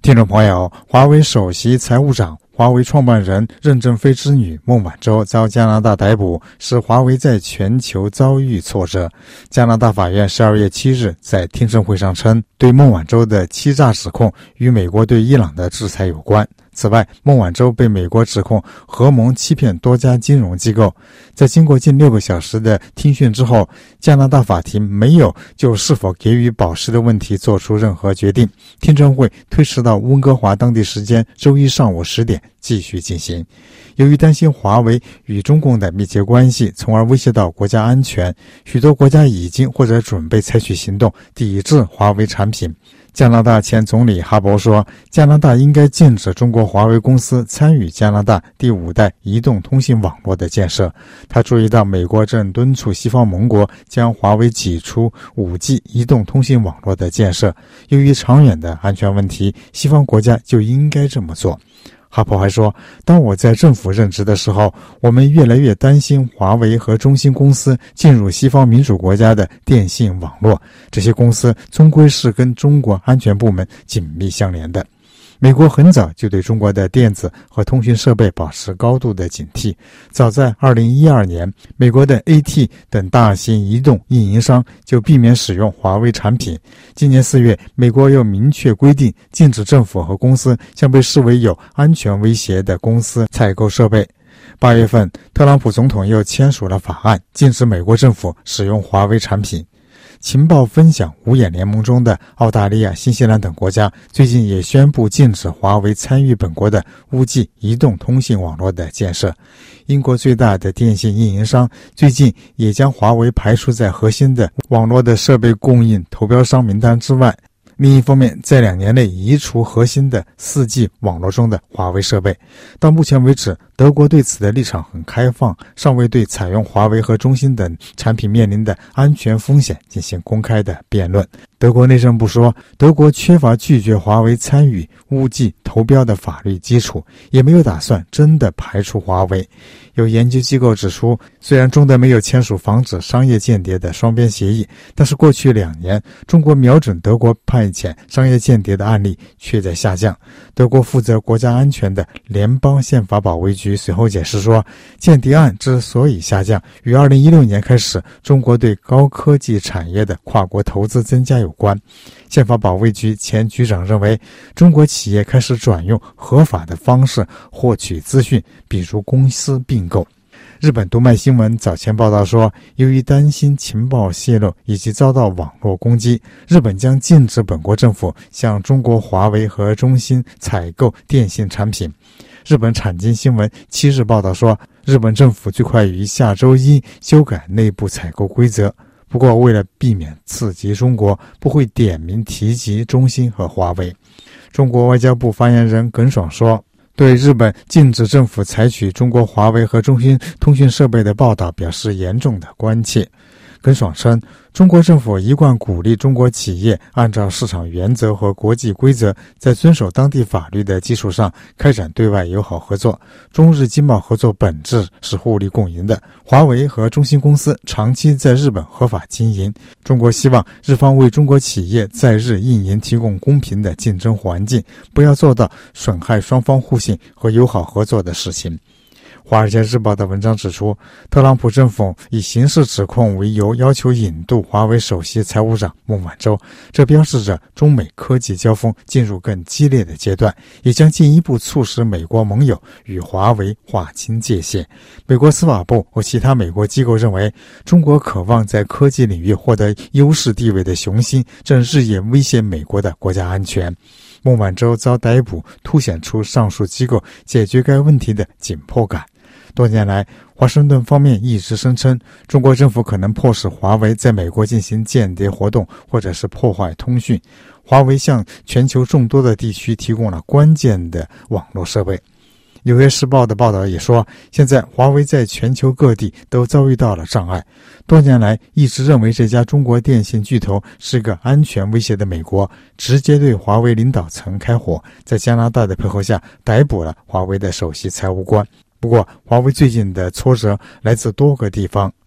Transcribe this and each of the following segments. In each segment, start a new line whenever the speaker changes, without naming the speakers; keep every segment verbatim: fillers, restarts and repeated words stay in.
听众朋友，华为首席财务长、华为创办人任正非之女孟晚舟遭加拿大逮捕，使华为在全球遭遇挫折。加拿大法院十二月七日在听证会上称，对孟晚舟的欺诈指控与美国对伊朗的制裁有关。此外，孟晚舟被美国指控合谋欺骗多家金融机构。在经过近六个小时的听讯之后，加拿大法庭没有就是否给予保释的问题做出任何决定。听证会推迟到温哥华当地时间周一上午十点继续进行。由于担心华为与中共的密切关系，从而威胁到国家安全，许多国家已经或者准备采取行动抵制华为产品。加拿大前总理哈珀说，加拿大应该禁止中国华为公司参与加拿大第五代移动通信网络的建设。他注意到美国正敦促西方盟国将华为挤出 五 G 移动通信网络的建设，由于长远的安全问题，西方国家就应该这么做。哈珀还说，当我在政府任职的时候，我们越来越担心华为和中兴公司进入西方民主国家的电信网络，这些公司终归是跟中国安全部门紧密相连的。美国很早就对中国的电子和通讯设备保持高度的警惕。早在二零一二年，美国的 A T 等大型移动运营商就避免使用华为产品。今年四月，美国又明确规定，禁止政府和公司向被视为有安全威胁的公司采购设备。八月份，特朗普总统又签署了法案，禁止美国政府使用华为产品。情报分享五眼联盟中的澳大利亚、新西兰等国家最近也宣布禁止华为参与本国的 五 G 移动通信网络的建设。英国最大的电信运营商最近也将华为排除在核心的网络的设备供应投标商名单之外。另一方面，在两年内移除核心的 四 G 网络中的华为设备。到目前为止，德国对此的立场很开放，尚未对采用华为和中兴等产品面临的安全风险进行公开的辩论。德国内政部说，德国缺乏拒绝华为参与 五 G 投标的法律基础，也没有打算真的排除华为。有研究机构指出，虽然中德没有签署防止商业间谍的双边协议，但是过去两年，中国瞄准德国派遣商业间谍的案例却在下降。德国负责国家安全的联邦宪法保卫局随后解释说，间谍案之所以下降，与二零一六年开始中国对高科技产业的跨国投资增加有关。宪法保卫局前局长认为，中国企业开始转用合法的方式获取资讯，比如公司并购。日本读卖新闻早前报道说，由于担心情报泄露以及遭到网络攻击，日本将禁止本国政府向中国华为和中兴采购电信产品。日本产经新闻七日报道说，日本政府最快于下周一修改内部采购规则。不过，为了避免刺激中国，不会点名提及中兴和华为。中国外交部发言人耿爽说，对日本禁止政府采取中国华为和中兴通讯设备的报道表示严重的关切。耿爽称，中国政府一贯鼓励中国企业按照市场原则和国际规则，在遵守当地法律的基础上开展对外友好合作。中日经贸合作本质是互利共赢的。华为和中兴公司长期在日本合法经营，中国希望日方为中国企业在日运营提供公平的竞争环境，不要做到损害双方互信和友好合作的事情。华尔街日报的文章指出，特朗普政府以刑事指控为由要求引渡华为首席财务长孟晚舟，这标志着中美科技交锋进入更激烈的阶段，也将进一步促使美国盟友与华为划清界限。美国司法部和其他美国机构认为，中国渴望在科技领域获得优势地位的雄心正日夜威胁美国的国家安全。孟晚舟遭逮捕，凸显出上述机构解决该问题的紧迫感。多年来，华盛顿方面一直声称，中国政府可能迫使华为在美国进行间谍活动，或者是破坏通讯。华为向全球众多的地区提供了关键的网络设备。纽约时报的报道也说，现在华为在全球各地都遭遇到了障碍。多年来一直认为这家中国电信巨头是个安全威胁的美国，直接对华为领导层开火，在加拿大的配合下逮捕了华为的首席财务官。不过，华为最近的挫折来自多个地方。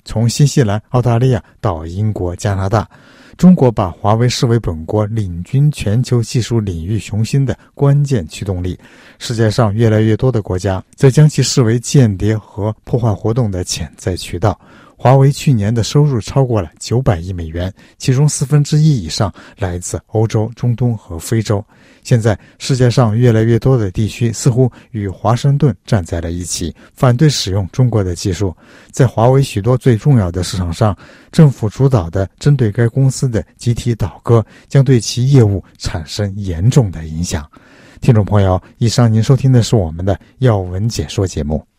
从新西兰、澳大利亚到英国、加拿大。中国把华为视为本国领军全球技术领域雄心的关键驱动力，世界上越来越多的国家则将其视为间谍和破坏活动的潜在渠道。华为去年的收入超过了九百亿美元，其中四分之一以上来自欧洲、中东和非洲。现在世界上越来越多的地区似乎与华盛顿站在了一起，反对使用中国的技术。在华为许多最重要的市场上，政府主导的针对该公司的集体倒戈将对其业务产生严重的影响。听众朋友，以上您收听的是我们的要闻解说节目。